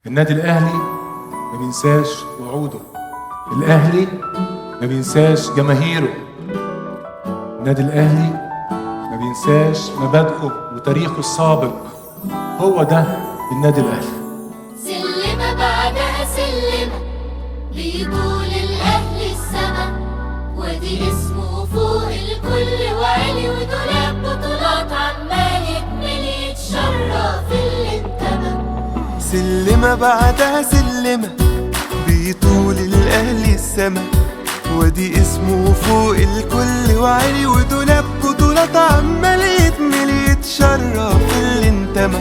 النادي الأهلي ما بينساش وعوده، الأهلي ما بينساش جماهيره، النادي الأهلي ما بينساش مبادئه وتاريخه السابق. هو ده النادي الأهلي. سلمة بعدها سلمة بيطول الأهلي السما، ودي اسمه فوق الكل وعلي ودولاب بطولات عمال يكمل يتشرف اللي انتمى. سلمة بعدها سلمة بيطول الأهلي السما، ودي اسمه فوق الكل وعلي ودولاب بطولات عمال يكمل يتشرف اللي انتمى.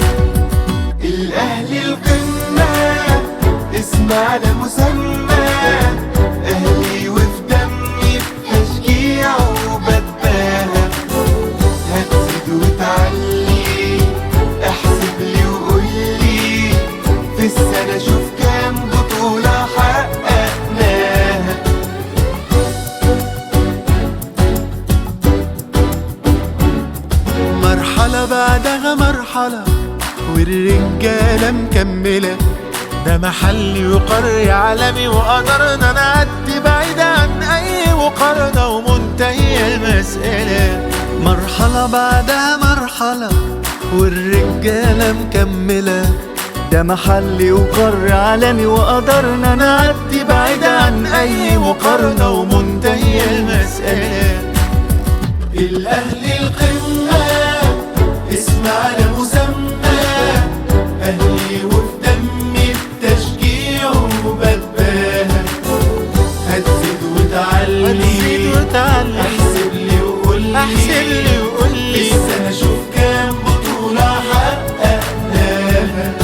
الأهلي القمة اسم على مسمى، أهلي وفي دمي بتشجيع وبتباهى. هتزيد وتعلي احسب لي وقولي، في السنة شوف كام بطولة حققناها. مرحلة بعدها مرحلة والرجالة مكملة، ده محلي وقاري عالمي وقدرنا نعدي بعيد عن أي مقارنة ومنتهية المسألة. مرحلة بعدها مرحلة والرجالة مكملة، ده محلي وقاري عالمي وقدرنا نعدي بعيد عن أي مقارنة ومنتهية المسألة. الأهلي القمة اسم على مسمى، أهلي وفي دمي بتشجيع وبتباهى. هتزيد وتعلي احسب لي وقولي، في السنة شوف كام بطولة حققناها.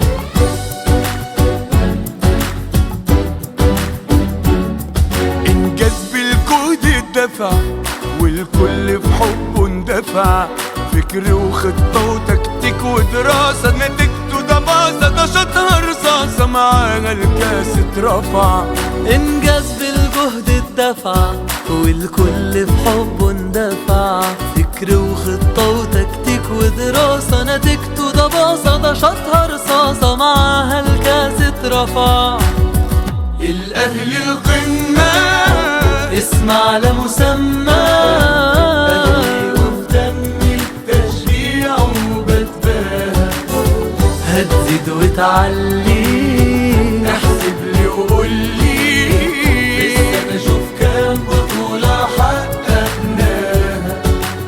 إنجاز بالجهد اتدفع والكل في حبه اندفع، فكر وخطة وتكتيك ودراسة نتيجته ده باظة، ده شاطها رصاصة معانا الكاس اترفع. إنجاز بالجهد اتدفع والكل في حبه اندفع، فكر وخطة وتكتيك ودراسة نتيجته ده باظة، ده شاطها رصاصة معاها الكاس اترفع. الأهلي القمة اسم على مسمى، أهلي وفي دمي بتشجيع وبتباهى. هتزيد وتعلي احسب لي وقولي، في السنة شوف كام بطولة حققناها.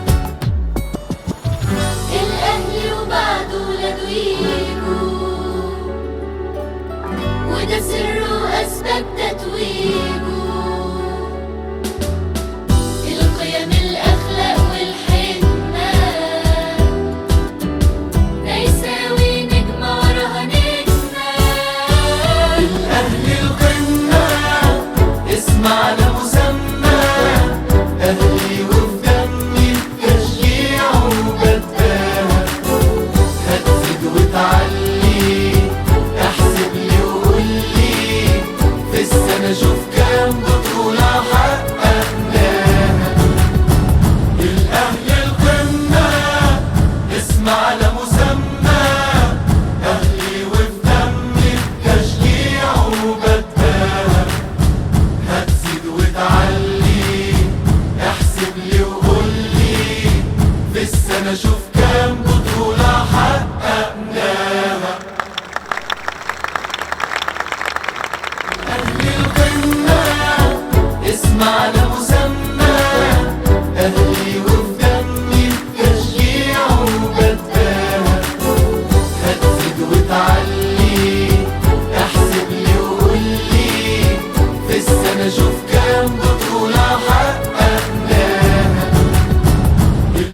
الأهلي وبعده ولاده يجوا، وده سره أسباب تتويجه. القيم الأخلاق والحكمة ده يساوي نجمة وراها نجمة. الأهلي القمة اسم على مسمى، أهلي وفي دمي بتشجيع وبتباهى. هتزيد وتعلي احسب لي وقولي، في السنة شوف كام بطولة حققناها. الأهلي القمة اسم على مسمى، أهلي وفي دمي بتشجيع وبتباهى. هتزيد وتعلي احسب لي وقولي، في السنة شوف كام بطولة حققناها. أهلي القمة اسم على مسمى،